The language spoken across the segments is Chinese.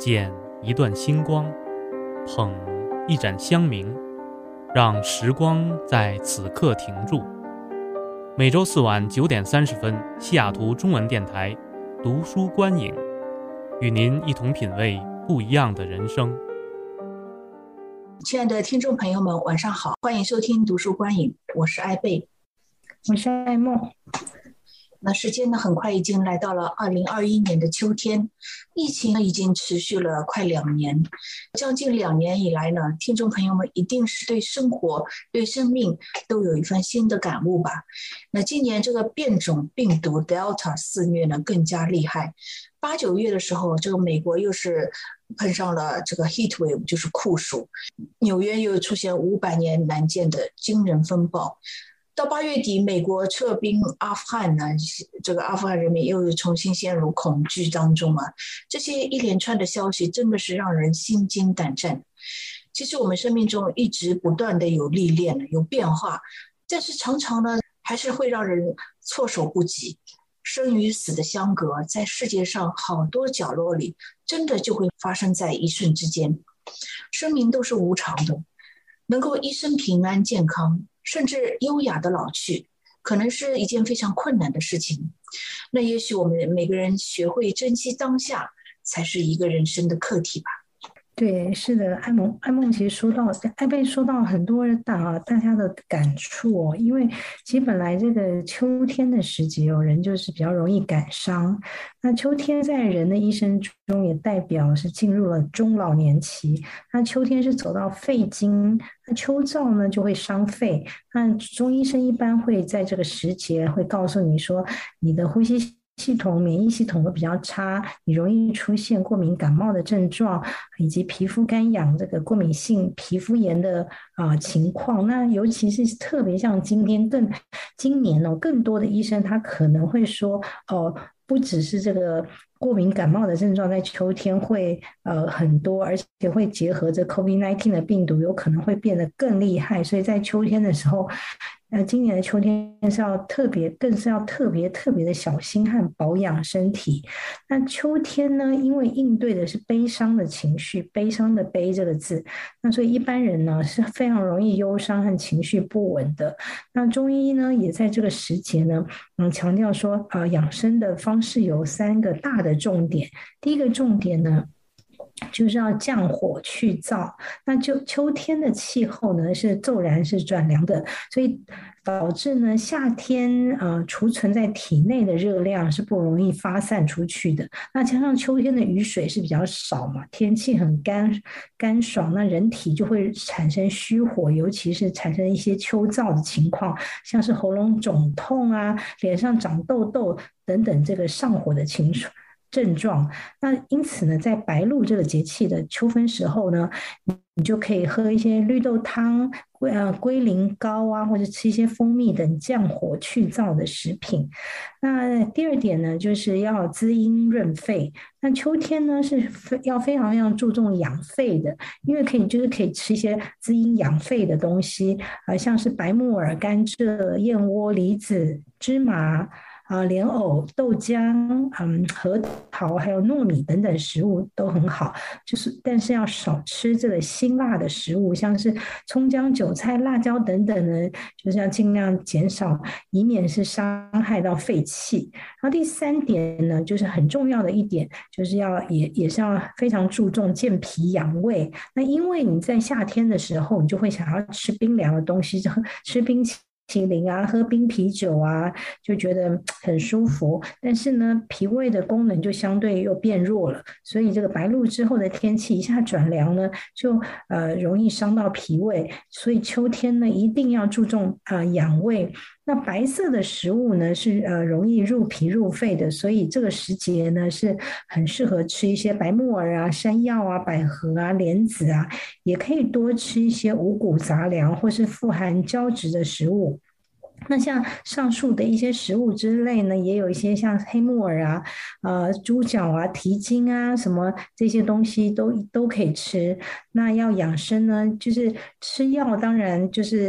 捡一段星光，捧一盏香茗，让时光在此刻停住。每周四晚9点30分，西雅图中文电台读书观影，与您一同品味不一样的人生。 亲爱的听众朋友们，晚上好，欢迎收听读书观影，我是艾贝， 我是艾梦。 那时间呢，很快已经来到了2021年的秋天，疫情呢已经持续了快2年，将近2年以来呢，听众朋友们一定是对生活、对生命都有一番新的感悟吧。那今年这个变种病毒 Delta 肆虐呢更加厉害，8、9月的时候，这个美国又是碰上了这个 heat wave， 就是酷暑，纽约又出现500年难见的惊人风暴。到8月底，美国撤兵阿富汗呢，这个阿富汗人民又重新陷入恐惧当中啊！这些一连串的消息真的是让人心惊胆战。其实我们生命中一直不断的有历练，有变化，但是常常呢，还是会让人措手不及。生与死的相隔，在世界上好多角落里，真的就会发生在一瞬之间。生命都是无常的，能够一生平安健康，甚至优雅的老去，可能是一件非常困难的事情。那也许我们每个人学会珍惜当下，才是一个人生的课题吧。 对，是的，艾梦其实艾贝说到很多大家的感触哦，因为其实本来这个秋天的时节人就是比较容易感伤。那秋天在人的一生中也代表是进入了中老年期。那秋天是走到肺经，那秋燥呢就会伤肺。那中医生一般会在这个时节会告诉你说，你的呼吸系统、免疫系统都比较差，你容易出现过敏感冒的症状，以及皮肤干痒、这个过敏性皮肤炎的情况。那尤其是特别像今年更多的医生他可能会说不只是这个过敏感冒的症状在秋天会很多，而且会结合着 COVID-19 的病毒，有可能会变得更厉害。所以在秋天的时候，今年的秋天更是要特别的小心和保养身体。那秋天呢，因为应对的是悲伤的情绪，悲伤的悲这个字，那所以一般人呢是非常容易忧伤和情绪不稳的。那中医呢也在这个时节呢，强调说养生的方式有3个大的重点。第一个重点呢，就是要降火去燥。那秋天的气候呢是骤然是转凉的，所以导致呢夏天储存在体内的热量是不容易发散出去的。那加上秋天的雨水是比较少嘛，天气很干爽，那人体就会产生虚火，尤其是产生一些秋燥的情况，像是喉咙肿痛啊、脸上长痘痘等等这个上火的症状。那因此呢，在白露这个节气的秋分时候呢，你就可以喝一些绿豆汤、龟苓膏啊，或者吃一些蜂蜜等降火去燥的食品。那第二点呢，就是要滋阴润肺。那秋天呢是要非常非常注重养肺的，因为可以吃一些滋阴养肺的东西，像是白木耳、甘蔗、燕窝、梨子、芝麻。莲藕、豆浆、核桃还有糯米等等食物都很好，但是要少吃这个辛辣的食物，像是葱姜韭菜、辣椒等等呢，就是要尽量减少，以免是伤害到肺气。然后第3点呢，就是很重要的一点，就是也是要非常注重健脾养胃。那因为你在夏天的时候，你就会想要吃冰凉的东西，吃冰淇淋啊，喝冰啤酒啊，就觉得很舒服。但是呢，脾胃的功能就相对又变弱了，所以这个白露之后的天气一下转凉呢，就容易伤到脾胃。所以秋天呢，一定要注重养胃。那白色的食物呢是容易入脾入肺的，所以这个时节呢是很适合吃一些白木耳啊、山药啊、百合啊、莲子啊，也可以多吃一些五谷杂粮或是富含胶质的食物。那像上述的一些食物之类呢，也有一些像黑木耳啊、猪脚啊、蹄筋啊什么这些东西都可以吃。那要养生呢，就是吃药，当然就是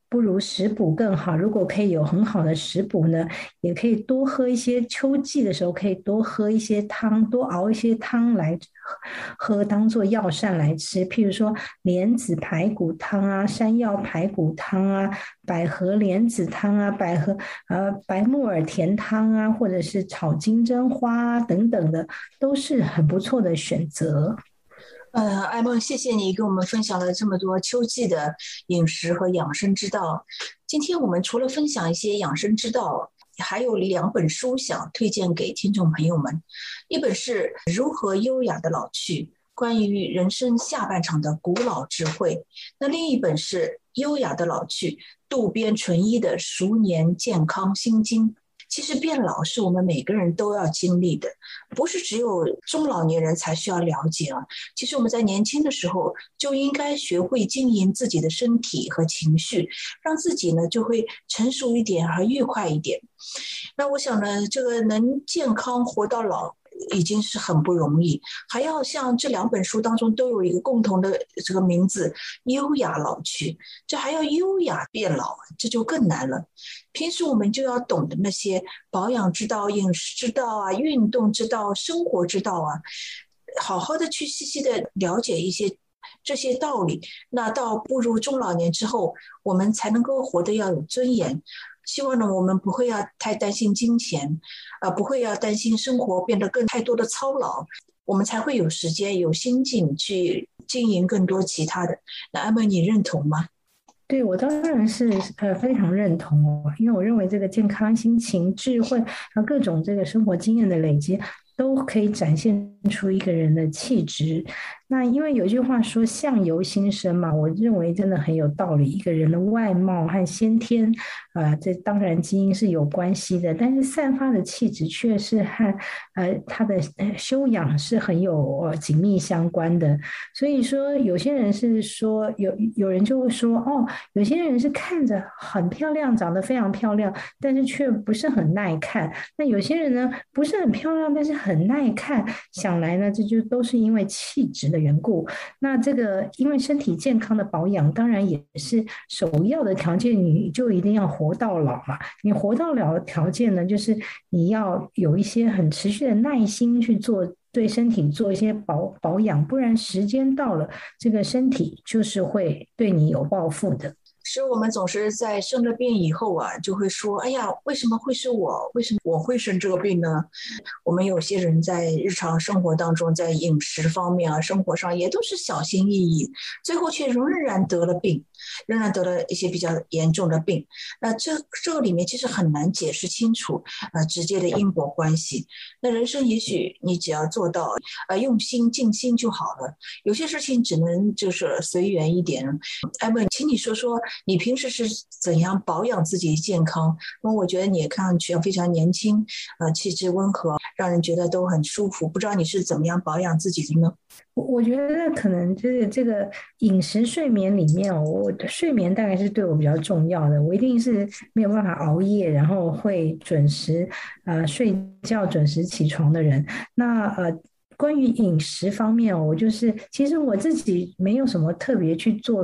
不如食补更好。如果可以有很好的食补呢，也可以多喝一些，秋季的时候可以多喝一些汤，多熬一些汤来喝，当做药膳来吃。譬如说莲子排骨汤啊，山药排骨汤啊，百合莲子汤啊，白木耳甜汤啊，或者是炒金针花啊等等的，都是很不错的选择。 艾梦，谢谢你给我们分享了这么多秋季的饮食和养生之道。今天我们除了分享一些养生之道，还有2本书想推荐给听众朋友们。一本是如何优雅的老去，关于人生下半场的古老智慧。那另一本是优雅的老去，渡边淳一的熟年健康心经。其实变老是我们每个人都要经历的，不是只有中老年人才需要了解啊。其实我们在年轻的时候就应该学会经营自己的身体和情绪，让自己呢就会成熟一点和愉快一点。那我想呢，这个能健康活到老已经是很不容易，还要像这2本书当中都有一个共同的这个名字，优雅老去，这还要优雅变老，这就更难了。平时我们就要懂得那些保养之道、饮食之道啊、运动之道、生活之道啊，好好的去细细的了解一些这些道理，那到步入中老年之后，我们才能够活得要有尊严。希望呢，我们不会要太担心金钱，不会要担心生活变得太多的操劳，我们才会有时间、有心境去经营更多其他的。那艾梦，你认同吗？ 对，我当然是非常认同哦，因为我认为这个健康、心情、智慧和各种这个生活经验的累积，都可以展现出一个人的气质。那因为有一句话说相由心生嘛，我认为真的很有道理。一个人的外貌和先天，这当然基因是有关系的，但是散发的气质却是和他的修养是很有紧密相关的。所以说，有些人是说有人就会说，哦，有些人是看着很漂亮，长得非常漂亮，但是却不是很耐看。那有些人呢，不是很漂亮，但是很耐看。想来呢，这就都是因为气质的缘故。那这个因为身体健康的保养，当然也是首要的条件，你就一定要活到老嘛。你活到老的条件呢，就是你要有一些很持续的耐心去做，对身体做一些保养，不然时间到了，这个身体就是会对你有报复的。 是我们总是在生了病以后啊，就会说，哎呀，为什么会是我？为什么我会生这个病呢？我们有些人在日常生活当中，在饮食方面啊，生活上也都是小心翼翼，最后却仍然得了病，仍然得了一些比较严重的病。那这个里面其实很难解释清楚直接的因果关系。那人生也许你只要做到用心静心就好了，有些事情只能就是随缘一点。艾梦，请你说说你平时是怎样保养自己的健康？因为我觉得你看上去非常年轻，气质温和，让人觉得都很舒服。不知道你是怎么样保养自己的呢？ 我觉得可能就是这个饮食睡眠里面，我的睡眠大概是对我比较重要的。我一定是没有办法熬夜，然后会准时睡觉、准时起床的人。那关于饮食方面，我就是其实我自己没有什么特别去做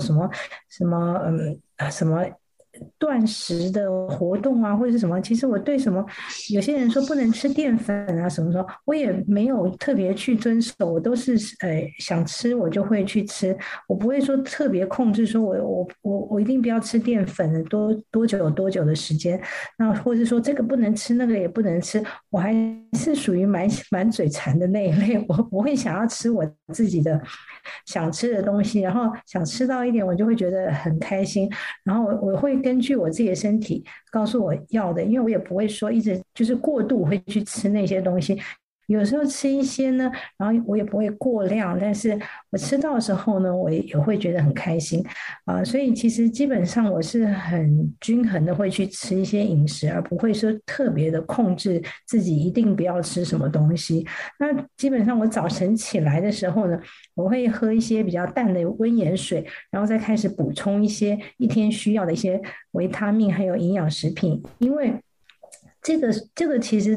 什么断食的活动啊，或者是什么，其实我对什么有些人说不能吃淀粉啊什么什么，我也没有特别去遵守，我都是想吃我就会去吃，我不会说特别控制说我一定不要吃淀粉多久的时间，那或者说这个不能吃那个也不能吃，我还是属于蛮嘴馋的那一类，我会想要吃我自己的想吃的东西，然后想吃到一点我就会觉得很开心，然后我会根据我自己的身体告诉我要的，因为我也不会说一直就是过度会去吃那些东西，有时候吃一些呢，然后我也不会过量，但是我吃到的时候呢，我也会觉得很开心所以其实基本上我是很均衡的会去吃一些饮食，而不会说特别的控制自己一定不要吃什么东西。那基本上我早晨起来的时候呢，我会喝一些比较淡的温盐水，然后再开始补充一些一天需要的一些维他命还有营养食品，因为这个其实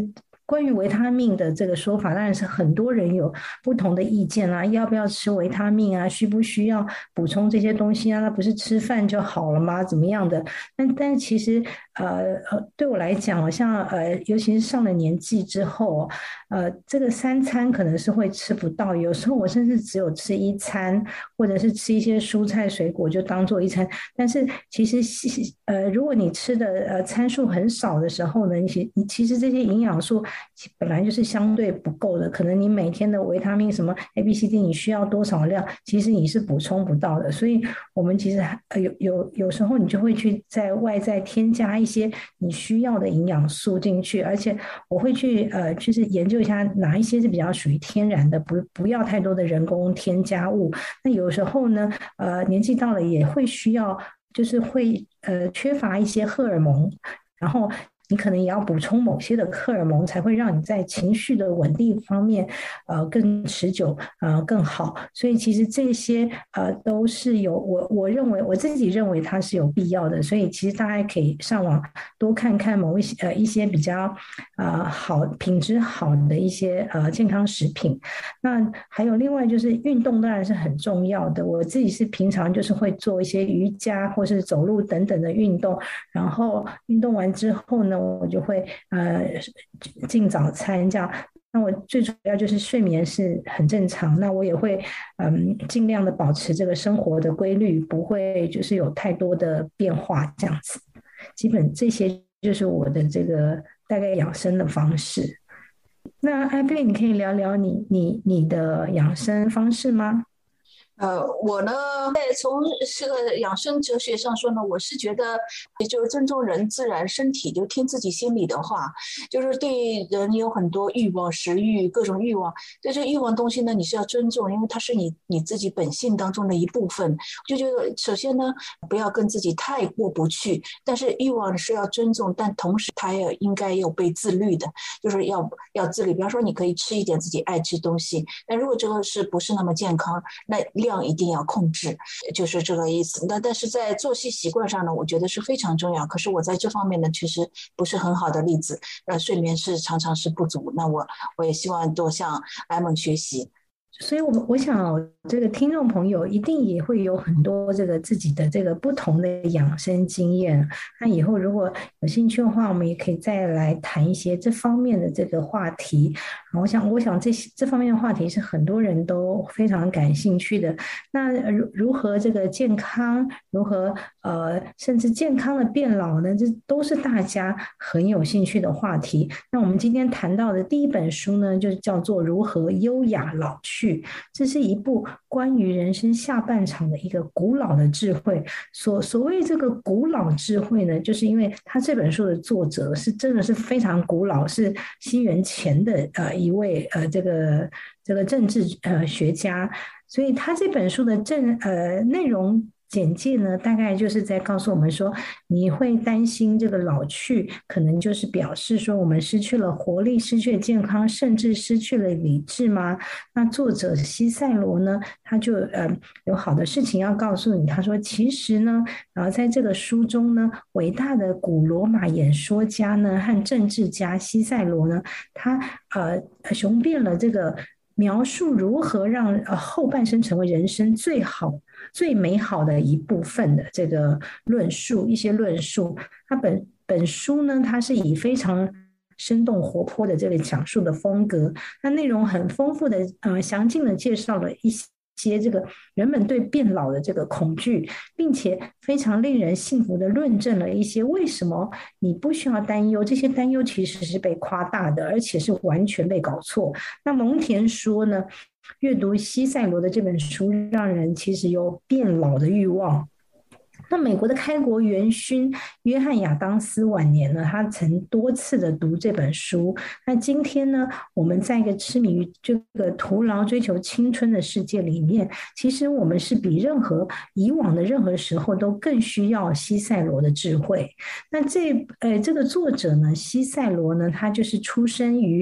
关于维他命的这个说法，当然是很多人有不同的意见啊，要不要吃维他命啊？需不需要补充这些东西啊？那不是吃饭就好了吗？怎么样的？但其实对我来讲，好像尤其是上了年纪之后，这个三餐可能是会吃不到，有时候我甚至只有吃一餐，或者是吃一些蔬菜水果就当做一餐。但是其实如果你吃的参数很少的时候呢，你其实这些营养素本来就是相对不够的，可能你每天的维他命什么 A B C D 你需要多少量，其实你是补充不到的。所以我们其实有时候你就会去在外在添加一些你需要的营养素进去，而且我会去就是研究一下哪一些是比较属于天然的，不要太多的人工添加物。那有时候呢，年纪到了也会需要，就是会缺乏一些荷尔蒙，然后你可能也要补充某些的荷尔蒙，才会让你在情绪的稳定方面更持久更好。所以其实这些都是我认为我自己认为它是有必要的。所以其实大家可以上网多看看一些比较好品质好的一些健康食品。那还有另外就是运动当然是很重要的，我自己是平常就是会做一些瑜伽或是走路等等的运动，然后运动完之后呢，我就会进早餐这样。那我最主要就是睡眠是很正常，那我也会尽量的保持这个生活的规律，不会就是有太多的变化这样子。基本这些就是我的这个大概养生的方式。那艾贝，你可以聊聊你的养生方式吗？ 我呢，从这个养生哲学上说呢，我是觉得，也就是尊重人、自然、身体，就听自己心里的话。就是对人有很多欲望、食欲、各种欲望，对这个欲望东西呢，你是要尊重，因为它是你自己本性当中的一部分。就觉得首先呢，不要跟自己太过不去，但是欲望是要尊重，但同时它也应该要被自律的，就是要自律。比方说，你可以吃一点自己爱吃东西，但如果这个不是那么健康，那量一定要控制，就是这个意思。但是在作息习惯上呢，我觉得是非常重要。可是我在这方面呢，确实不是很好的例子，睡眠常常是不足。那我也希望多向艾蒙学习。 所以我想这个听众朋友一定也会有很多这个自己的这个不同的养生经验。那以后如果有兴趣的话，我们也可以再来谈一些这方面的这个话题。我想这方面的话题是很多人都非常感兴趣的。那如何这个健康，如何甚至健康的变老呢？这都是大家很有兴趣的话题。那我们今天谈到的第一本书呢，就叫做《如何优雅老去》。这是一部关于人生下半场的一个古老的智慧。所谓这个古老智慧呢，就是因为他这本书的作者是真的是非常古老，是西元前的一位这个政治学家，所以他这本书的内容简介呢，大概就是在告诉我们说，你会担心这个老去，可能就是表示说我们失去了活力，失去了健康，甚至失去了理智吗？那作者西塞罗呢，他就有好的事情要告诉你。他说，其实呢，在这个书中呢，伟大的古罗马演说家呢和政治家西塞罗呢，他雄辩了这个描述如何让后半生成为人生最好、最美好的一部分的这个一些论述。它本书呢，它是以非常生动活泼的这个讲述的风格，那内容很丰富的详尽的介绍了一些这个人们对变老的这个恐惧，并且非常令人信服的论证了一些为什么你不需要担忧，这些担忧其实是被夸大的，而且是完全被搞错。那蒙恬说呢，阅读西塞罗的这本书，让人其实有变老的欲望。那美国的开国元勋约翰亚当斯晚年呢，他曾多次的读这本书。那今天呢，我们在一个痴迷于这个徒劳追求青春的世界里面，其实我们是比以往的任何时候都更需要西塞罗的智慧。那这个作者呢，西塞罗呢，他就是出生于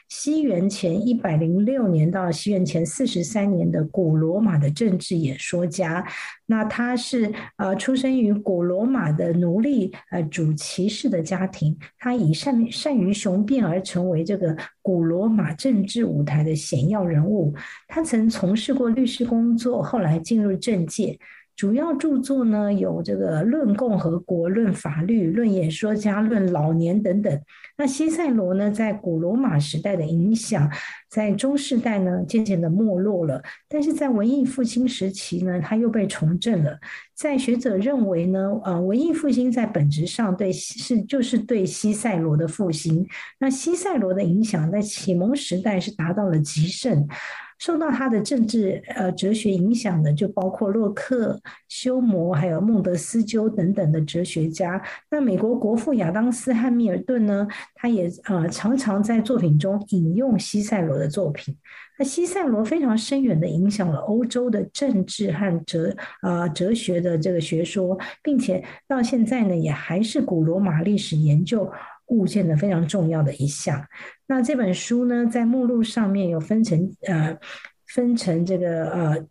西元前106年到西元前43年的古罗马的政治演说家。那他是出生于古罗马的奴隶主骑士的家庭，他以善于雄辩而成为这个古罗马政治舞台的显要人物。他曾从事过律师工作，后来进入政界。主要著作呢有这个《论共和国》、《论法律》、《论演说家》、《论老年》等等。那西塞罗呢，在古罗马时代的影响，在中世代呢渐渐的没落了，但是在文艺复兴时期呢，他又被重振了。在学者认为呢，文艺复兴在本质上就是对西塞罗的复兴。那西塞罗的影响在启蒙时代是达到了极盛。受到他的政治哲学影响的，就包括洛克、休谟，还有孟德斯鸠等等的哲学家。那美国国父亚当斯和密尔顿呢，他也常常在作品中引用西塞罗的作品。那西塞罗非常深远的影响了欧洲的政治和哲学的这个学说，并且到现在呢，也还是古罗马历史研究物件的非常重要的一项。那这本书呢，在目录上面有分成这个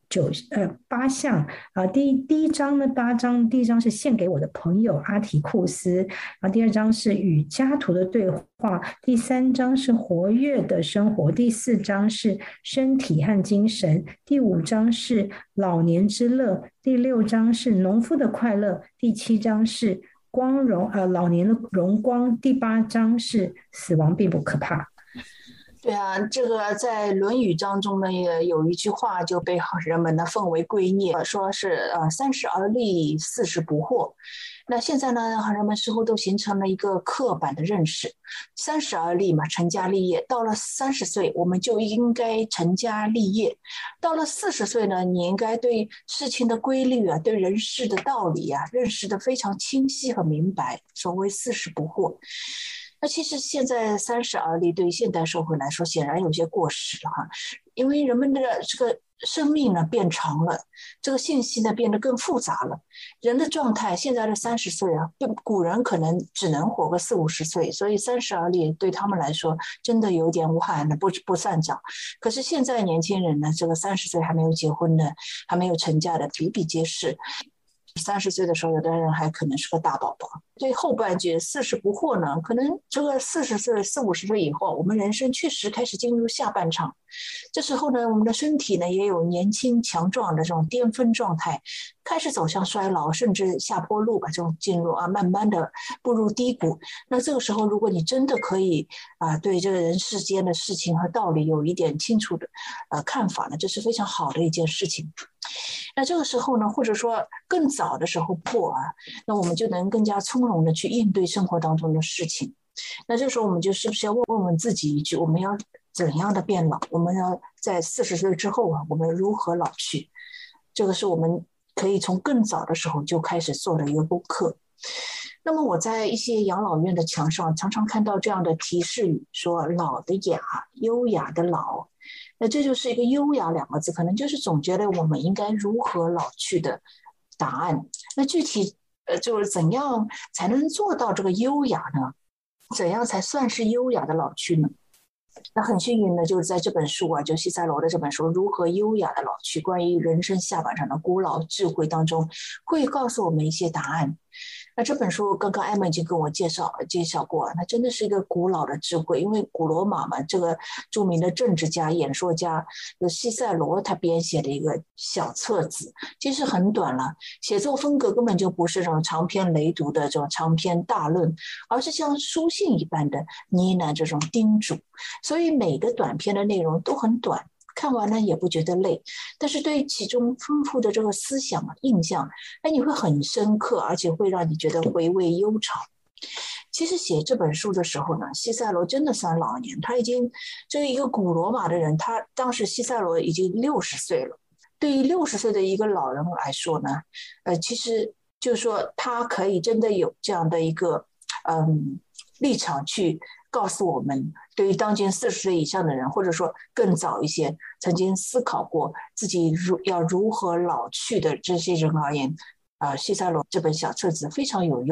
8项第一章呢，8章，第一章是献给我的朋友阿提库斯，第二章是与家徒的对话，第3章是活跃的生活，第4章是身体和精神，第5章是老年之乐，第6章是农夫的快乐，第7章是老年的荣光，第8章是死亡并不可怕。 对啊，这个在《论语》当中呢，也有一句话就被人们呢奉为圭臬，说是30而立，40不惑。那现在呢，人们似乎都形成了一个刻板的认识，30而立嘛，成家立业。到了30岁，我们就应该成家立业。到了40岁呢，你应该对事情的规律啊，对人事的道理啊，认识的非常清晰和明白。所谓40不惑。那其实现在30而立对于现代社会来说显然有些过时了哈，因为人们的这个生命呢变长了，这个信息呢变得更复杂了。人的状态现在的30岁啊，古人可能只能活个40-50岁，所以30而立对他们来说真的有点无憾的不算早。可是现在年轻人呢，这个30岁还没有结婚的，还没有成家的比比皆是。30岁的时候，有的人还可能是个大宝宝。对后半句40不惑呢，可能这个40岁、40-50岁以后，我们人生确实开始进入下半场。这时候呢，我们的身体呢也有年轻强壮的这种巅峰状态，开始走向衰老，甚至下坡路吧，这种进入慢慢的步入低谷。那这个时候，如果你真的可以对这个人世间的事情和道理有一点清楚的看法呢，这是非常好的一件事情。那这个时候呢，或者说更早的时候破那我们就能更加从容的去应对生活当中的事情。那这时候我们就是不是要问问自己一句，我们要怎样的变老？我们要在40岁之后我们如何老去？这个是我们可以从更早的时候就开始做的一个功课。那么我在一些养老院的墙上常常看到这样的提示语，说老的雅，优雅的老。那这就是一个优雅2个字，可能就是总结了我们应该如何老去的答案。那具体就是怎样才能做到这个优雅呢？怎样才算是优雅的老去呢？那很幸运的就是在这本书就西塞罗的这本书《如何优雅的老去》，关于人生下半场的古老智慧当中，会告诉我们一些答案。那这本书刚刚艾玛已经跟我介绍过，那真的是一个古老的智慧，因为古罗马嘛，这个著名的政治家、演说家西塞罗他编写的一个小册子，其实很短了，写作风格根本就不是这种长篇累牍的这种长篇大论，而是像书信一般的呢喃这种叮嘱，所以每个短篇的内容都很短，看完了也不觉得累，但是对其中丰富的这个思想印象，你会很深刻，而且会让你觉得回味悠长。其实写这本书的时候呢，西塞罗真的算老年，他已经这一个古罗马的人，他当时西塞罗已经60岁了。对于60岁的一个老人来说呢，其实就是说他可以真的有这样的一个立场去告诉我们，对于当今40岁以上的人，或者说更早一些曾经思考过自己要如何老去的这些人而言，西塞罗这本小册子非常有用。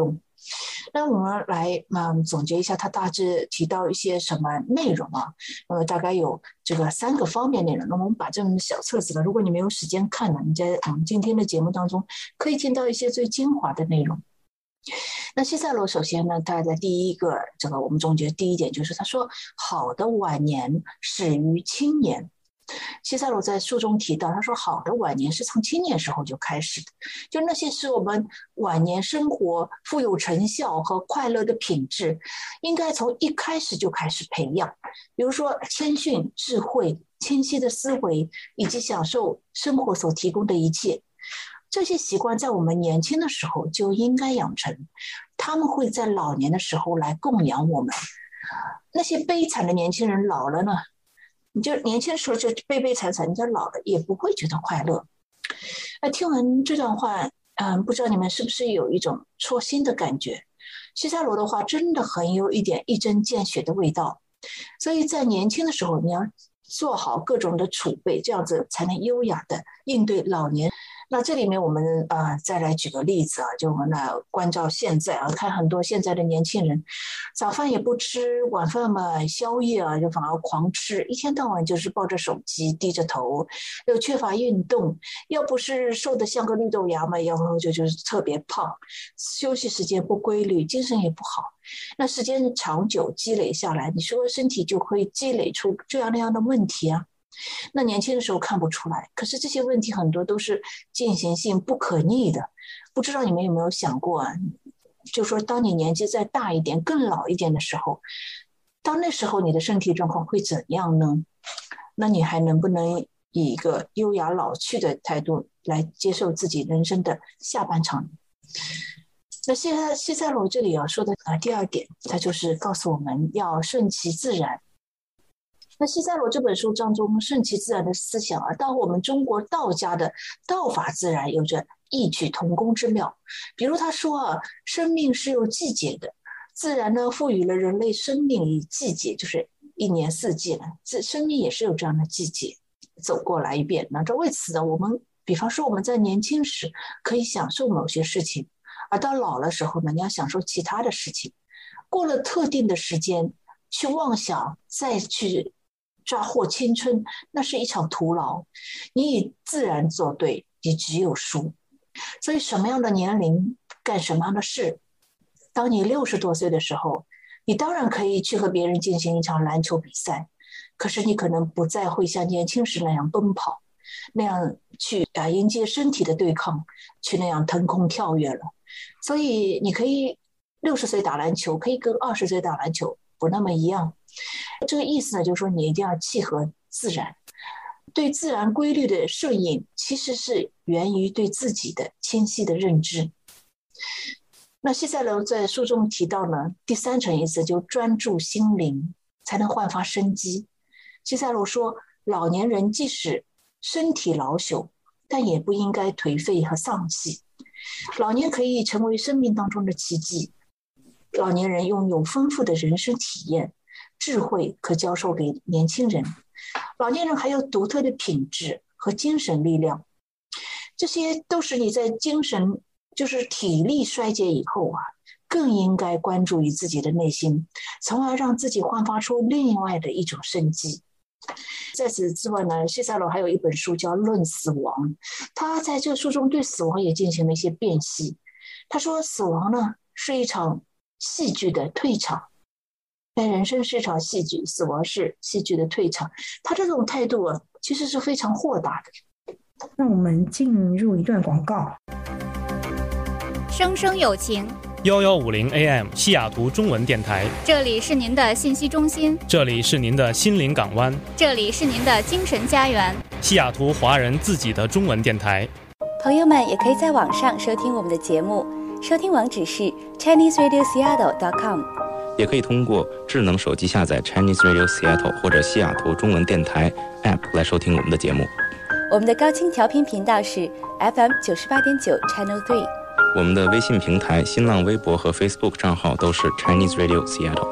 那我们来总结一下，他大致提到一些什么内容啊？大概有这个3个方面内容。那么我们把这种小册子呢，如果你没有时间看呢，你在我们今天的节目当中可以听到一些最精华的内容。那西塞罗首先呢，他在第一个这个我们总结第一点就是他说，好的晚年始于青年。西塞罗在书中提到，他说好的晚年是从青年时候就开始的，就那些使我们晚年生活富有成效和快乐的品质，应该从一开始就开始培养。比如说谦逊、智慧、清晰的思维，以及享受生活所提供的一切，这些习惯在我们年轻的时候就应该养成，他们会在老年的时候来供养我们。那些悲惨的年轻人老了呢，你就年轻的时候就悲悲惨惨，你就老了也不会觉得快乐。听完这段话，不知道你们是不是有一种戳心的感觉？西塞罗的话真的很有一点一针见血的味道。所以在年轻的时候，你要做好各种的储备，这样子才能优雅的应对老年。那这里面我们再来举个例子啊，就我们来关照现在啊，看很多现在的年轻人，早饭也不吃，晚饭嘛宵夜啊就反而狂吃，一天到晚就是抱着手机低着头，又缺乏运动，要不是瘦得像个绿豆芽嘛，要不就是特别胖，休息时间不规律，精神也不好。那时间长久积累下来，你说身体就会积累出这样那样的问题啊。那年轻的时候看不出来，可是这些问题很多都是进行性不可逆的。不知道你们有没有想过啊？就说当你年纪再大一点更老一点的时候，当那时候你的身体状况会怎样呢？那你还能不能以一个优雅老去的态度来接受自己人生的下半场？那西塞罗这里说的第二点，他就是告诉我们要顺其自然。那西塞罗这本书当中顺其自然的思想到我们中国道家的道法自然有着异曲同工之妙。比如他说生命是有季节的，自然呢赋予了人类生命以季节，就是一年四季呢，生命也是有这样的季节走过来一遍。那这为此呢，我们比方说我们在年轻时可以享受某些事情，而到老的时候呢，你要享受其他的事情。过了特定的时间去妄想再去抓获青春，那是一场徒劳。你以自然作对，你只有输。所以什么样的年龄干什么样的事，当你60多岁的时候，你当然可以去和别人进行一场篮球比赛，可是你可能不再会像年轻时那样奔跑，那样去迎接身体的对抗，去那样腾空跳跃了。所以你可以60岁打篮球，可以跟20岁打篮球不那么一样。这个意思呢，就是说你一定要契合自然，对自然规律的顺应，其实是源于对自己的清晰的认知。那西塞罗在书中提到呢，第3层意思就专注心灵，才能焕发生机。西塞罗说，老年人即使身体老朽，但也不应该颓废和丧气。老年可以成为生命当中的奇迹。老年人拥有丰富的人生体验，智慧可教授给年轻人。老年人还有独特的品质和精神力量，这些都是你在精神就是体力衰竭以后更应该关注于自己的内心，从而让自己焕发出另外的一种生机。在此之外呢，西塞罗还有一本书叫《论死亡》，他在这个书中对死亡也进行了一些辨析。他说死亡呢是一场戏剧的退场，人生是一场戏剧，死亡是戏剧的退场。他这种态度其实是非常豁达的。 那我们进入一段广告。 生生有情 1150 AM 西雅图中文电台， 这里是您的信息中心， 这里是您的心灵港湾， 这里是您的精神家园， 西雅图华人自己的中文电台。 朋友们也可以在网上收听我们的节目，收听网址是 ChineseRadioSeattle.com， 也可以通过智能手机下载 Chinese Radio Seattle 或者西雅图中文电台 App 来收听我们的节目。 我们的高清调频频道是 FM 98.9 Channel 3。 我们的微信平台、新浪微博和 Facebook 账号都是 Chinese Radio Seattle。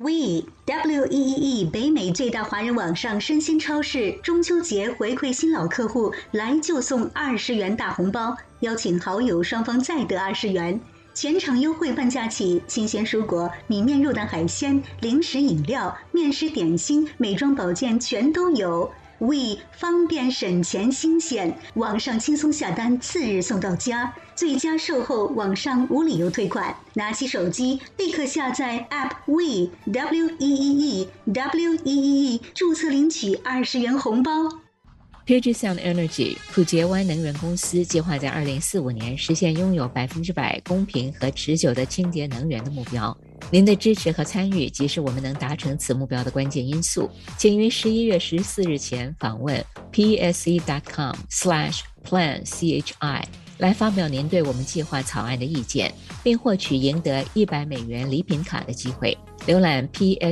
WEEE 北美最大华人网上生鲜超市中秋节回馈新老客户，来就送20元大红包，邀请好友双方再得20元，全场优惠半价起，新鲜蔬果、米面肉蛋海鲜、零食饮料、面食点心、美妆保健全都有。We 方便省钱新鲜，网上轻松下单，次日送到家，最佳售后，网上无理由退款。拿起手机立刻下载 App We WEEE 注册领取20元红包。 Puget Sound Energy 普杰湾能源公司计划在2045年实现拥有100%公平和持久的清洁能源的目标。您的支持和参与即是我们能达成此目标的关键因素。请于11月14日前访问 pse.com/planchi 来发表您对我们计划草案的意见，并获取赢得$100礼品卡的机会。浏览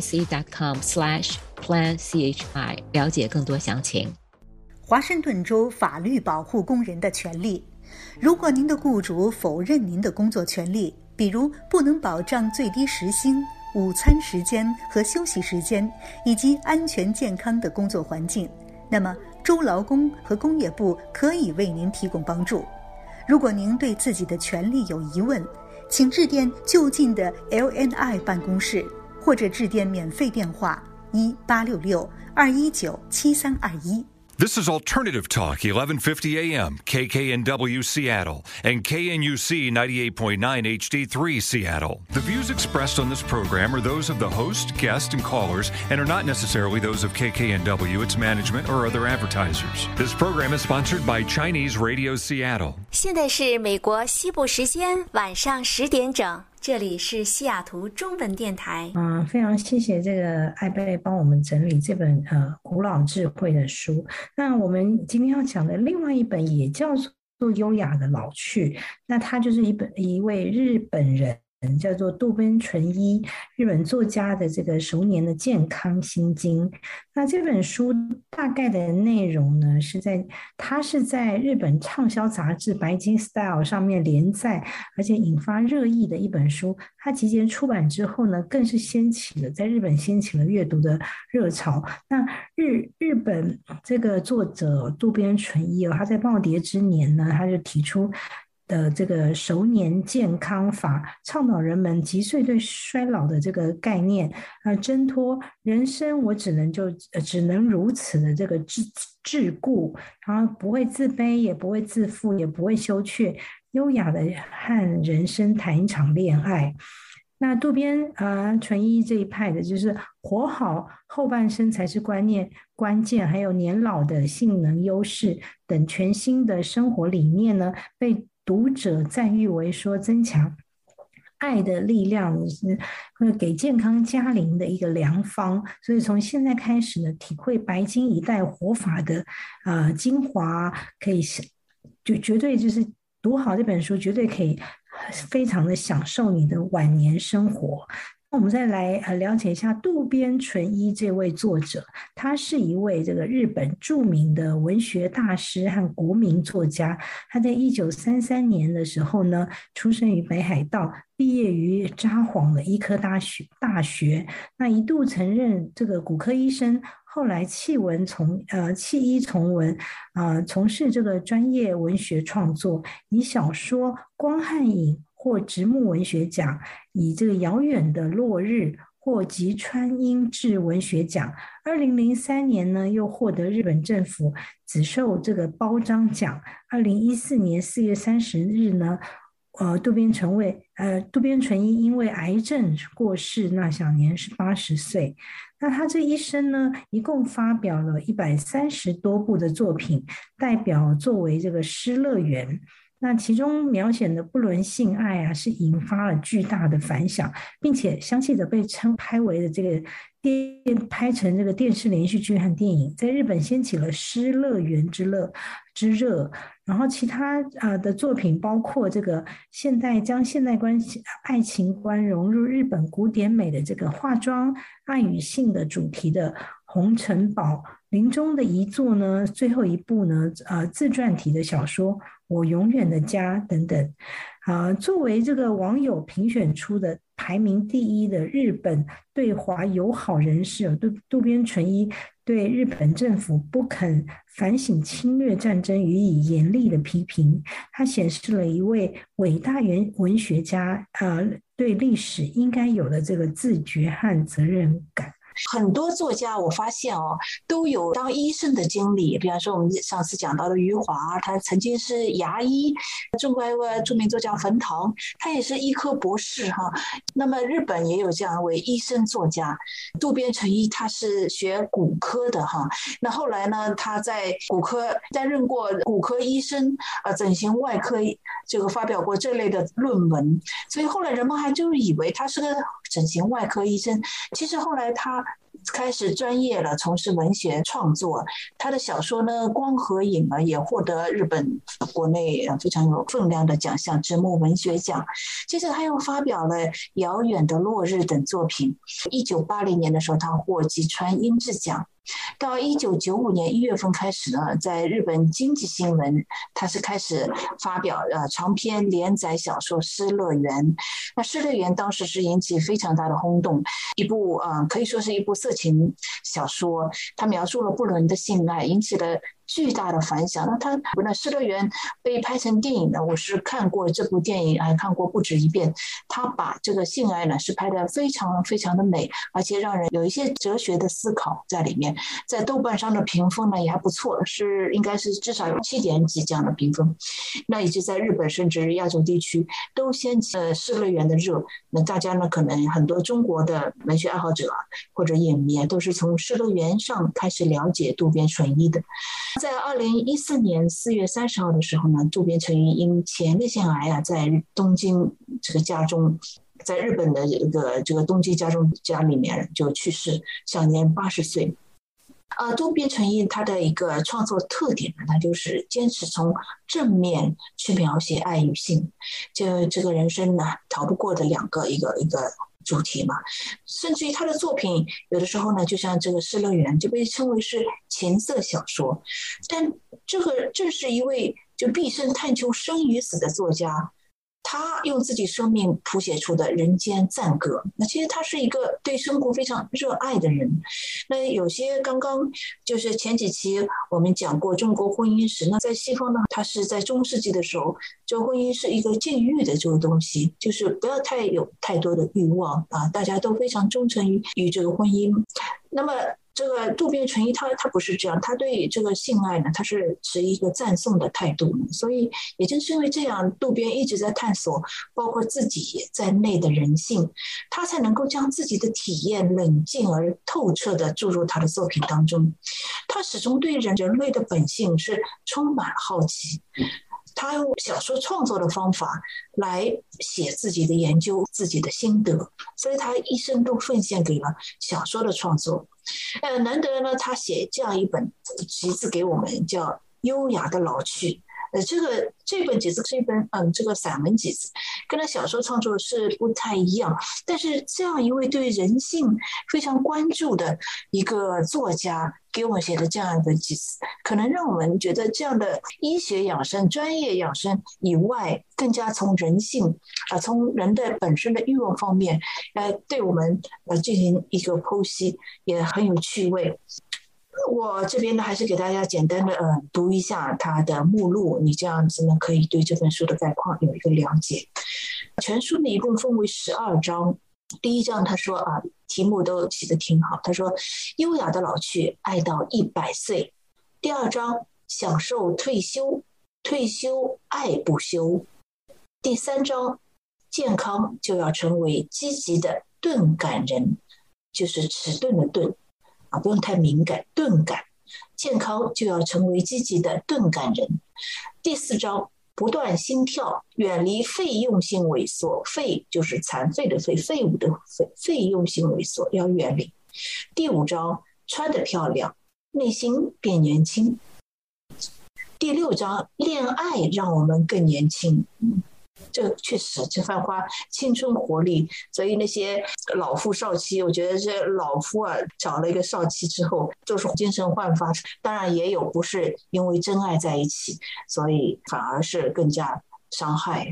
pse.com/planchi 了解更多详情。 华盛顿州法律保护工人的权利。如果您的雇主否认您的工作权利，比如不能保障最低时薪、午餐时间和休息时间，以及安全健康的工作环境，那么州劳工和工业部可以为您提供帮助。如果您对自己的权利有疑问，请致电就近的 LNI 办公室，或者致电免费电话1866-219-7321。 This is Alternative Talk, 1150 AM, KKNW Seattle, and KNUC 98.9 HD3 Seattle. The views expressed on this program are those of the host, guest, and callers, and are not necessarily those of KKNW, its management, or other advertisers. This program is sponsored by Chinese Radio Seattle. 现在是美国西部时间晚上10点整。这里是西雅图中文电台。 非常谢谢这个艾贝帮我们整理这本古老智慧的书。那我们今天要讲的另外一本也叫做《优雅的老去》，那它就是一位日本人叫做渡边淳一，日本作家的这个10年的健康心经。那这本书大概的内容呢，它是在日本畅销杂志《白金 Style》上面连载，而且引发热议的一本书。它集结出版之后呢，更是在日本掀起了阅读的热潮。那日本这个作者渡边淳一他在耄耋之年呢，他就提出的这个10年健康法，倡导人们击碎对衰老的这个概念，挣脱人生我只能如此的这个桎梏，然后不会自卑，也不会自负，也不会羞怯，优雅的和人生谈一场恋爱。那渡边淳一这一派的就是活好后半生才是关键，还有年老的性能优势等全新的生活理念呢，被读者赞誉为说增强爱的力量，会给健康加龄的一个良方。所以从现在开始呢，体会白金一代活法的精华，可以就绝对就是读好这本书，绝对可以非常的享受你的晚年生活。那我们再来了解一下渡边淳一这位作者，他是一位这个日本著名的文学大师和国民作家。他在1933年的时候呢，出生于北海道，毕业于札幌的医科大学，那一度曾任这个骨科医生，后来弃医从文，从事这个专业文学创作，以小说《光和影》获直木文学奖，以这个遥远的落日获吉川英治文学奖。2003年呢，又获得日本政府紫绶这个褒章奖。2014年4月30日呢，渡边淳一因为癌症过世，那享年是80岁。那他这一生呢，一共发表了130多部的作品，代表作为这个《失乐园》。那其中描写的不伦性爱是引发了巨大的反响，并且详细的被拍为的这个拍成这个电视连续剧和电影，在日本掀起了失乐园之热。然后其他的作品包括这个将现代爱情观融入日本古典美的这个化妆、爱与性的主题的《红尘堡》，临终的遗作呢，最后一部呢自传体的小说《我永远的家》等等。作为这个网友评选出的排名第一的日本对华友好人士渡边淳一对日本政府不肯反省侵略战争予以严厉的批评，它显示了一位伟大文学家对历史应该有的这个自觉和责任感。 很多作家我发现都有当医生的经历，比方说我们上次讲到的余华，他曾经是牙医；中国著名作家冯唐，他也是医科博士哈。那么日本也有这样一位医生作家渡边淳一，他是学骨科的哈。那后来呢，他在骨科担任过骨科医生整形外科这个发表过这类的论文，所以后来人们还就以为他是个整形外科医生。其实后来他开始专业了，从事文学创作。他的小说呢，《光和影》也获得日本国内非常有分量的奖项，直木文学奖。接着他又发表了《遥远的落日》等作品。1980年的时候，他获吉川英治奖。到1995年1月份开始呢，在日本经济新闻，他是开始发表长篇连载小说《失乐园》。那《失乐园》当时是引起非常大的轰动，一部可以说是一部色情小说，它描述了不伦的性爱，引起了巨大的反响。那失乐园被拍成电影呢，我是看过这部电影，还看过不止一遍。他把这个性爱呢是拍得非常非常的美，而且让人有一些哲学的思考在里面。在豆瓣上的评分呢也还不错，应该是至少有7点几这样的评分。那以及在日本甚至亚洲地区都掀起失乐园的热。那大家呢可能很多中国的文学爱好者或者影迷都是从失乐园上开始了解渡边淳一的。在2014年4月30号的时候呢，渡边淳一因前列腺癌在东京这个家中，在日本的这个东京家里面就去世，享年80岁。渡边淳一他的一个创作特点呢，他就是坚持从正面去描写爱与性，就这个人生呢逃不过的一个主题嘛。甚至于他的作品有的时候呢，就像这个《失乐园》就被称为是情色小说，但这个正是一位就毕生探求生与死的作家，他用自己生命谱写出的人间赞歌。那其实他是一个对生活非常热爱的人。那有些刚刚就是前几期我们讲过中国婚姻史，那在西方呢，他是在中世纪的时候，这婚姻是一个禁欲的这个东西，就是不要有太多的欲望大家都非常忠诚于这个婚姻。那么这个渡边淳一他不是这样，他对这个性爱呢，他是持一个赞颂的态度。所以也正是因为这样，渡边一直在探索包括自己在内的人性，他才能够将自己的体验冷静而透彻地注入他的作品当中。他始终对人类的本性是充满好奇，他用小说创作的方法来写自己的研究，自己的心得，所以他一生都奉献给了小说的创作。难得呢，他写这样一本集子给我们，叫《优雅的老去》。这本集子是一本这个散文集子，跟他小说创作是不太一样。但是这样一位对人性非常关注的一个作家给我们写的这样一本集子，可能让我们觉得这样的医学养生、专业养生以外，更加从人性从人的本身的欲望方面对我们进行一个剖析，也很有趣味。我这边呢，还是给大家简单的读一下它的目录，你这样子呢可以对这本书的概况有一个了解。全书呢一共分为12章，第1章他说题目都起得挺好，他说优雅的老去，爱到100岁。第2章享受退休，退休爱不休。第3章健康就要成为积极的钝感人，就是迟钝的钝不用太敏感，钝感，健康就要成为积极的钝感人。第4章不断心跳，远离费用性萎缩，费就是残废的废，废物的废，费用性萎缩要远离。第5章穿得漂亮，内心变年轻。第6章恋爱让我们更年轻。这确实这番话青春活力，所以那些老夫少妻，我觉得这老夫找了一个少妻之后都是精神焕发，当然也有不是因为真爱在一起，所以反而是更加伤害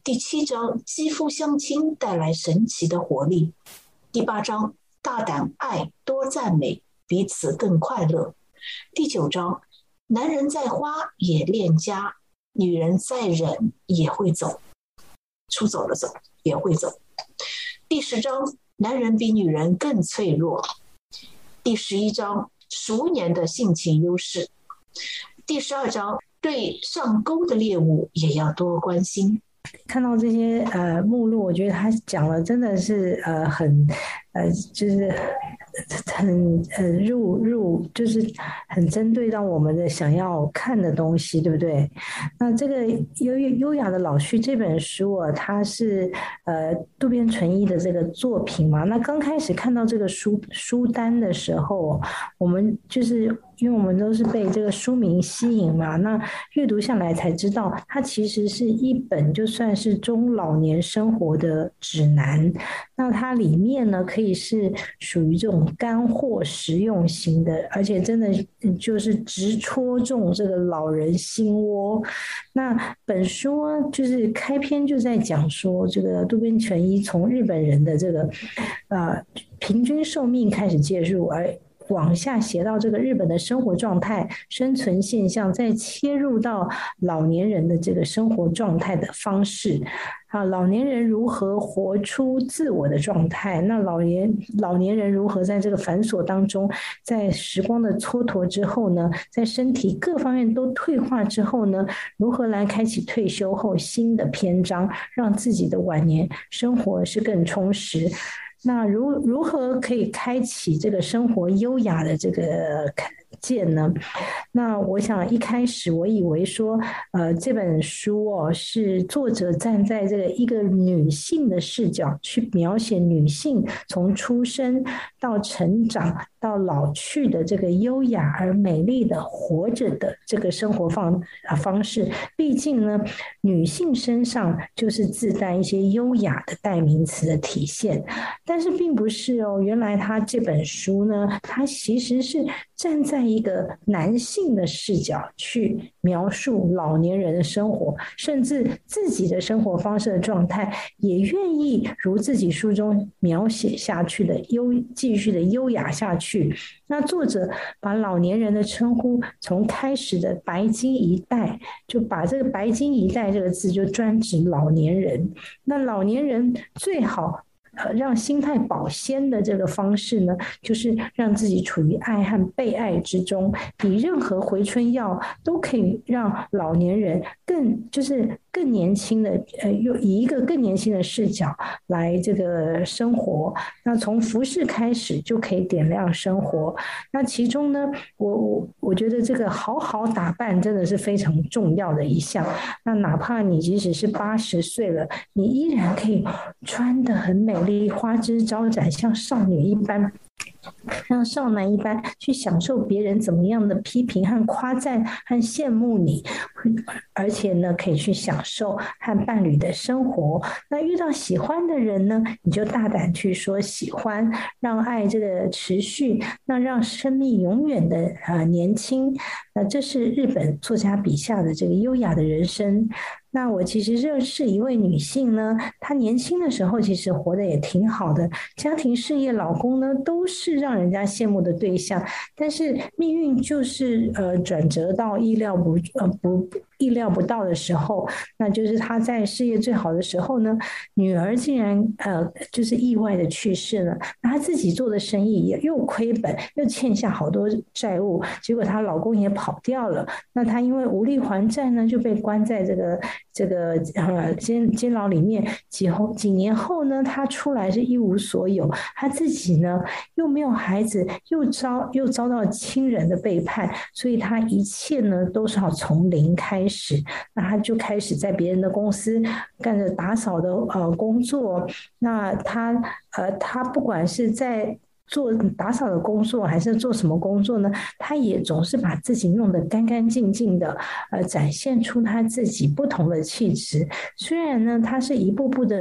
第7章肌肤相亲带来神奇的活力。第8章大胆爱多赞美，彼此更快乐。第9章男人再花也恋家，女人再忍也会走，出走了走也会走。第10章男人比女人更脆弱。第11章熟年的性情优势。第12章对上钩的猎物也要多关心。 看到这些目录，我觉得他讲的真的是很就是很就是很针对到我们的想要看的东西，对不对？那这个优雅的老去这本书啊，它是渡边淳一的这个作品嘛。那刚开始看到这个书单的时候，我们就是因为我们都是被这个书名吸引嘛，那阅读下来才知道，它其实是一本就算是中老年生活的指南。那它里面呢，可以是属于这种干货实用型的，而且真的就是直戳中这个老人心窝。那本书呢，就是开篇就在讲说，这个渡边淳一从日本人的这个平均寿命开始介入，而往下写到这个日本的生活状态、生存现象，再切入到老年人的这个生活状态的方式。老年人如何活出自我的状态？那老年人如何在这个繁琐当中，在时光的蹉跎之后呢，在身体各方面都退化之后呢，如何来开启退休后新的篇章，让自己的晚年生活是更充实？那如何可以开启这个生活优雅的这个键呢？那我想一开始我以为说，这本书是作者站在这个一个女性的视角去描写女性从出生到成长到老去的这个优雅而美丽的活着的这个生活方式。毕竟呢，女性身上就是自带一些优雅的代名词的体现。但是并不是原来他这本书呢，他其实是站在一个男性的视角去描述老年人的生活，甚至自己的生活方式的状态，也愿意如自己书中描写下去的继续的优雅下去。那作者把老年人的称呼从开始的白金一代，就把这个白金一代这个字就专指老年人。那老年人最好让心态保鲜的这个方式呢，就是让自己处于爱和被爱之中，比任何回春药都可以让老年人更年轻的以一个更年轻的视角来这个生活。那从服饰开始就可以点亮生活。那其中呢，我觉得这个好好打扮真的是非常重要的一项。那哪怕你即使是80岁了，你依然可以穿得很美丽，花枝招展，像少女一般，像少男一般去享受别人怎么样的批评和夸赞和羡慕你，而且呢可以去享受和伴侣的生活。那遇到喜欢的人呢，你就大胆去说喜欢，让爱这个持续，那让生命永远的年轻。那这是日本作家笔下的这个优雅的人生。那我其实认识一位女性呢，她年轻的时候其实活得也挺好的，家庭事业老公呢都是让人家羡慕的对象，但是命运就是转折到意料不到的时候，那就是她在事业最好的时候呢，女儿竟然就是意外的去世了。那她自己做的生意也又亏本，又欠下好多债务，结果她老公也跑掉了。那她因为无力还债呢，就被关在这个监牢里面。几年后呢，她出来是一无所有，她自己呢又没有孩子，又遭到亲人的背叛，所以她一切呢都是要从零开始。那她就开始在别人的公司干着打扫的工作。那她不管是在做打扫的工作还是做什么工作呢，他也总是把自己弄得干干净净的，展现出他自己不同的气质。虽然呢他是一步步的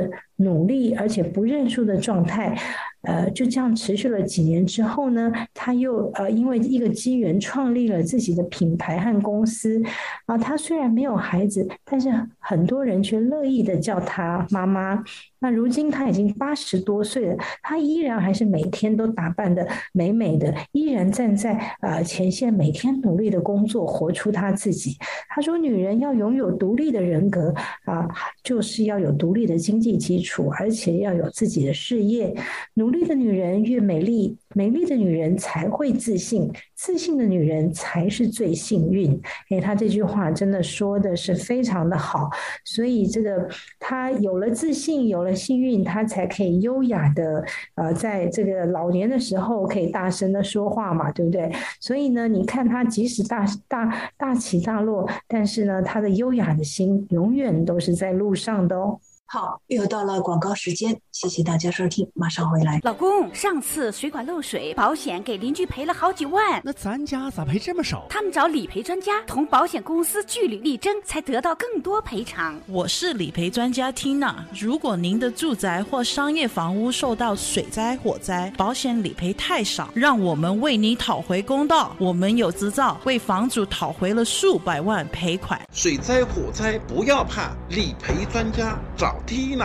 努力而且不认输的状态，就这样持续了几年之后呢，他又因为一个机缘创立了自己的品牌和公司他虽然没有孩子，但是很多人却乐意的叫他妈妈。那如今他已经80多岁了，他依然还是每天都打扮的美美的，依然站在前线，每天努力的工作，活出他自己。他说女人要拥有独立的人格就是要有独立的经济基础，而且要有自己的事业。努力的女人越美丽，美丽的女人才会自信，自信的女人才是最幸运。他这句话真的说的是非常的好，所以这个他有了自信，有了幸运，他才可以优雅的在这个老年的时候可以大声的说话嘛，对不对？所以呢，你看他即使大起大落，但是呢，他的优雅的心永远都是在路上的哦。 好，又到了广告时间，谢谢大家收听，马上回来。 老公，上次水管漏水，保险给邻居赔了好几万， 那咱家咋赔这么少？ 他们找理赔专家同保险公司据理力争，才得到更多赔偿。 我是理赔专家 Tina， 如果您的住宅或商业房屋受到水灾、火灾，保险理赔太少，让我们为你讨回公道。我们有执照，为房主讨回了数百万赔款。 水灾、火灾不要怕，理赔专家找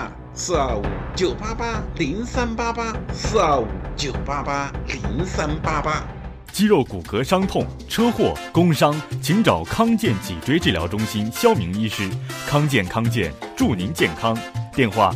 Tina，425-9888，425-988-0388。 肌肉骨骼伤痛、车祸、工伤，请找康健脊椎治疗中心肖明医师。康健祝您健康。电话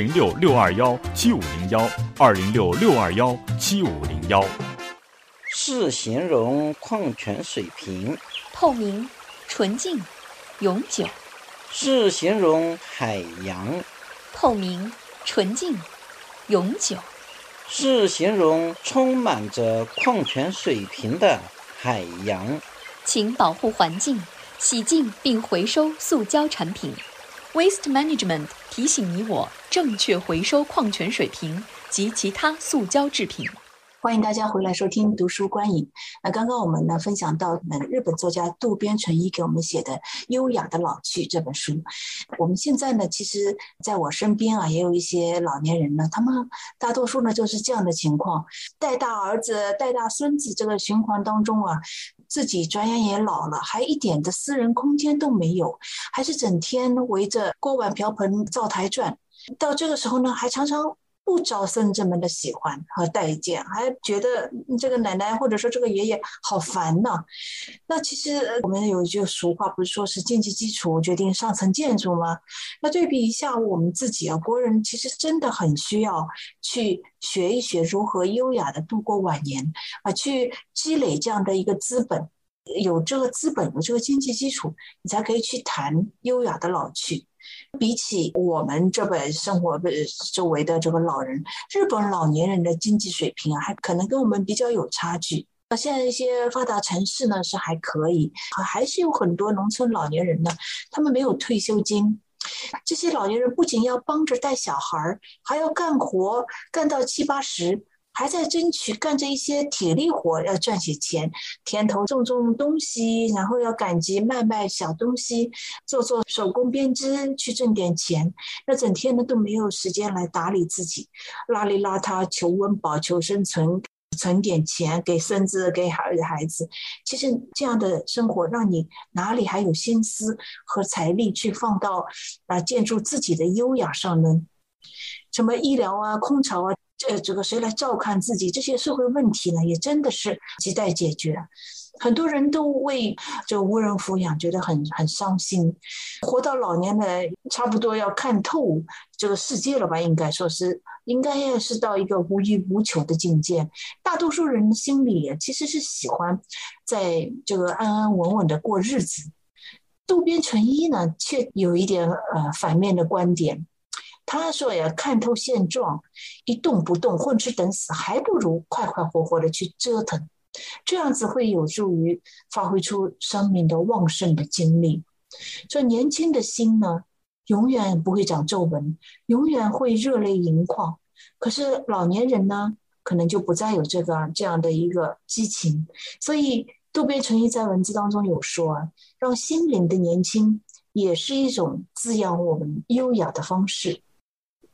206-621-7501，206-621-7501。 是形容矿泉水瓶透明、纯净、永久。 是形容海洋透明、纯净、永久。 是形容充满着矿泉水瓶的海洋。 请保护环境，洗净并回收塑胶产品。Waste Management 提醒你我正确回收矿泉水瓶及其他塑胶制品。 欢迎大家回来收听读书观影。刚刚我们呢分享到日本作家渡边淳一给我们写的《优雅的老去》这本书。我们现在呢，其实在我身边也有一些老年人呢，他们大多数呢就是这样的情况，带大儿子带大孙子这个循环当中自己转眼也老了，还一点的私人空间都没有，还是整天围着锅碗瓢盆灶台转。到这个时候呢，还常常不招孙子们的喜欢和待见，还觉得这个奶奶或者说这个爷爷好烦呢。那其实我们有一句俗话，不是说是经济基础决定上层建筑吗？那对比一下我们自己国人其实真的很需要去学一学如何优雅的度过晚年去积累这样的一个资本。有这个资本，有这个经济基础，你才可以去谈优雅的老去。比起我们这本生活周围的这个老人，日本老年人的经济水平还可能跟我们比较有差距。现在一些发达城市呢是还可以，还是有很多农村老年人呢，他们没有退休金。这些老年人不仅要帮着带小孩，还要干活干到70、80，还在争取干着一些体力活，要赚些钱，田头种东西，然后要赶集卖小东西，做手工编织去挣点钱。那整天呢都没有时间来打理自己，邋里邋遢求温饱求生存，存点钱给孙子给孩子。其实这样的生活让你哪里还有心思和财力去放到建筑自己的优雅上呢？什么医疗空巢这个谁来照看自己，这些社会问题呢也真的是亟待解决。很多人都为这个无人抚养觉得很伤心，活到老年的差不多要看透这个世界了吧，应该是到一个无欲无求的境界。大多数人心里其实是喜欢在这个安安稳稳的过日子。渡边淳一呢却有一点反面的观点。他说看透现状，一动不动混吃等死，还不如快快活活的去折腾，这样子会有助于发挥出生命的旺盛的精力。所以年轻的心呢永远不会长皱纹，永远会热泪盈眶。可是老年人呢可能就不再有这样的一个激情。所以渡边淳一在文字当中有说让心灵的年轻也是一种滋养我们优雅的方式。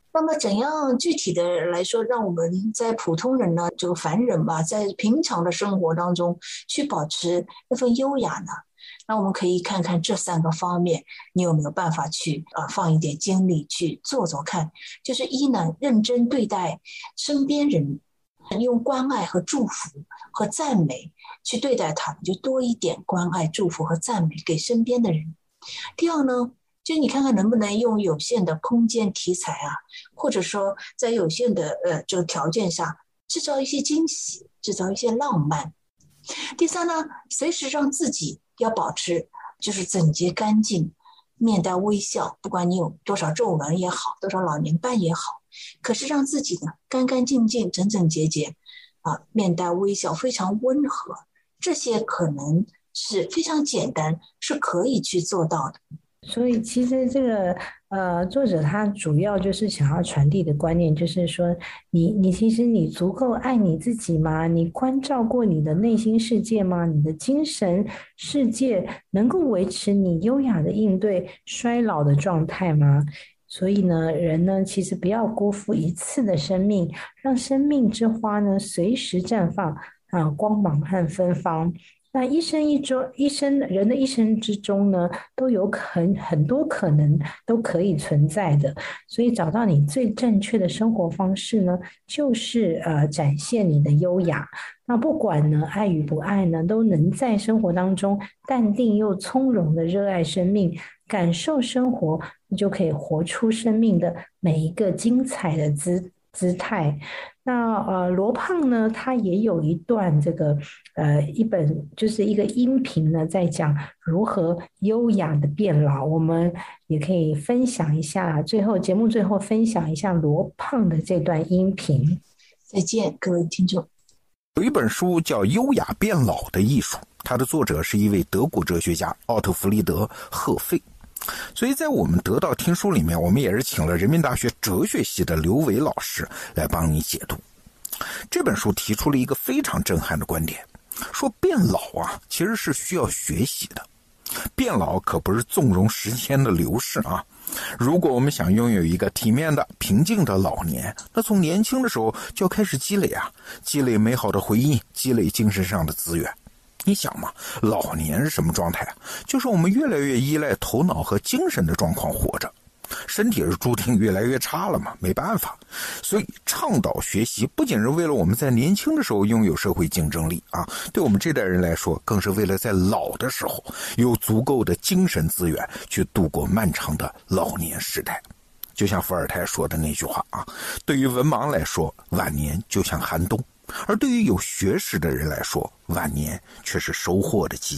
那么怎样具体的来说，让我们在普通人呢，这个凡人吧，在平常的生活当中去保持那份优雅呢？那我们可以看看这3个方面，你有没有办法去放一点精力去做做看。就是一呢，认真对待身边人，用关爱和祝福和赞美去对待他们，就多一点关爱、祝福和赞美给身边的人。第二呢，就你看看能不能用有限的空间题材啊，或者说在有限的这个条件下制造一些惊喜，制造一些浪漫。第三呢，随时让自己要保持就是整洁干净，面带微笑，不管你有多少皱纹也好，多少老年斑也好，可是让自己呢干干净净、整整洁洁面带微笑，非常温和，这些可能是非常简单，是可以去做到的。 所以其实这个作者他主要就是想要传递的观念，就是说你其实你足够爱你自己吗？你关照过你的内心世界吗？你的精神世界能够维持你优雅的应对衰老的状态吗？所以呢，人呢其实不要辜负一次的生命，让生命之花呢随时绽放光芒和芬芳。那人的一生之中呢，都有很多可能都可以存在的，所以找到你最正确的生活方式呢，就是展现你的优雅。那不管呢爱与不爱呢，都能在生活当中淡定又从容的热爱生命，感受生活，你就可以活出生命的每一个精彩的姿态。那罗胖呢，他也有一段这个一本就是一个音频呢，在讲如何优雅的变老。我们也可以分享一下，节目最后分享一下罗胖的这段音频。 再见，各位听众。 有一本书叫《优雅变老的艺术》，它的作者是一位德国哲学家奥特弗里德·赫费。所以在我们得到听书里面，我们也是请了人民大学哲学系的刘伟老师来帮你解读。这本书提出了一个非常震撼的观点，说变老其实是需要学习的。变老可不是纵容时间的流逝如果我们想拥有一个体面的、平静的老年，那从年轻的时候就要开始积累积累美好的回忆，积累精神上的资源。你想嘛，老年是什么状态就是我们越来越依赖头脑和精神的状况活着，身体是注定越来越差了嘛，没办法。所以倡导学习不仅是为了我们在年轻的时候拥有社会竞争力对我们这代人来说，更是为了在老的时候有足够的精神资源去度过漫长的老年时代。就像伏尔泰说的那句话对于文盲来说，晚年就像寒冬，而对于有学识的人来说，晚年却是收获的季节。